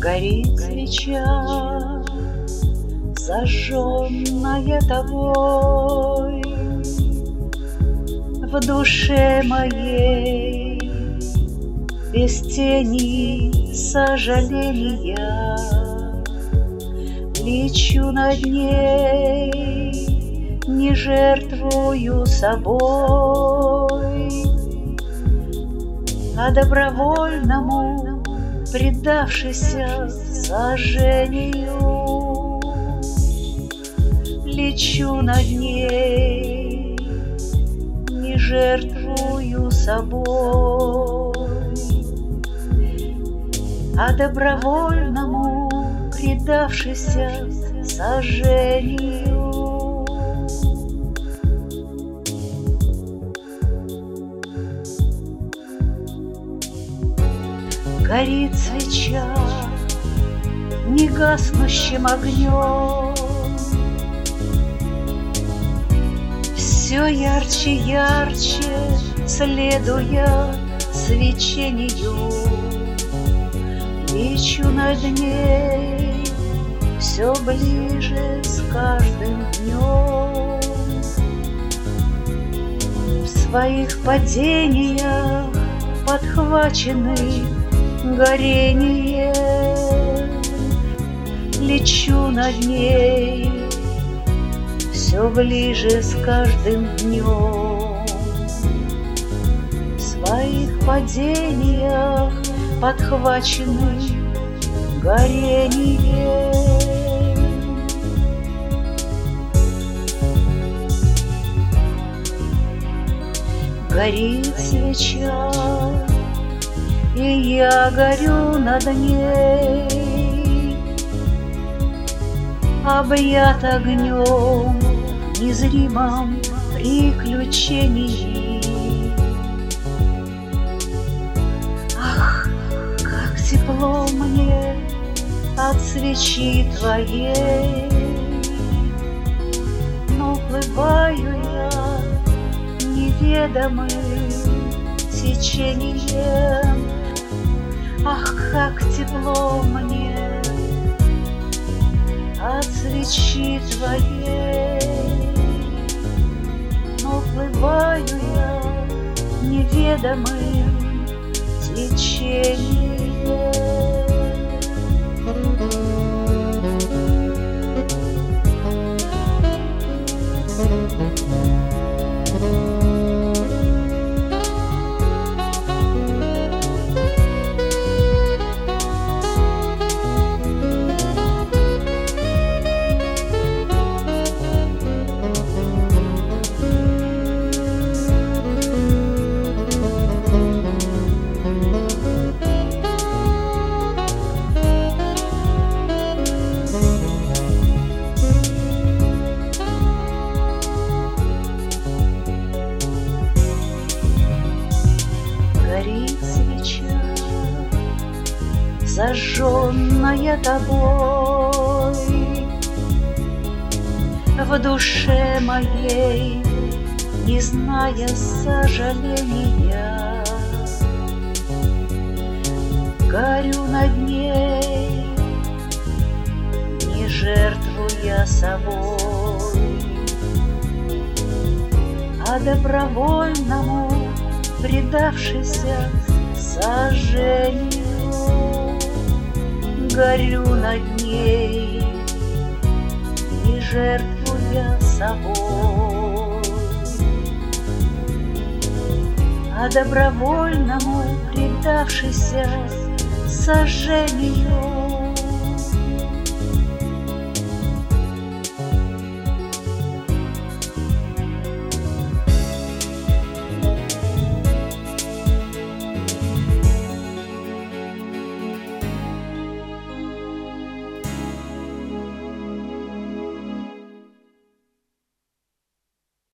Горит свеча, зажженная тобой, в душе моей без тени сожаления. Лечу над ней, не жертвую собой, а добровольному, предавшийся сожжению. Лечу над ней, не жертвую собой, а добровольному, предавшийся сожжению. Горит свеча негаснущим огнем, все ярче, ярче, следуя свечению. Лечу над ней все ближе с каждым днем. В своих падениях подхваченный горение, лечу над ней все ближе с каждым днем. В своих падениях подхваченный горение. Горит свеча, и я горю над ней, объят огнем в незримом приключении. Ах, как тепло мне от свечи твоей, но уплываю я неведомым течением. Ах, как тепло мне от свечи твоей, но уплываю я неведомым течением. Горит свеча, зажженная тобой, в душе моей, не зная сожаления. Горю над ней, не жертвуя собой, а добровольному, предавшийся сожжению. Горю над ней, не жертвуя собой, а добровольному, предавшийся сожжению.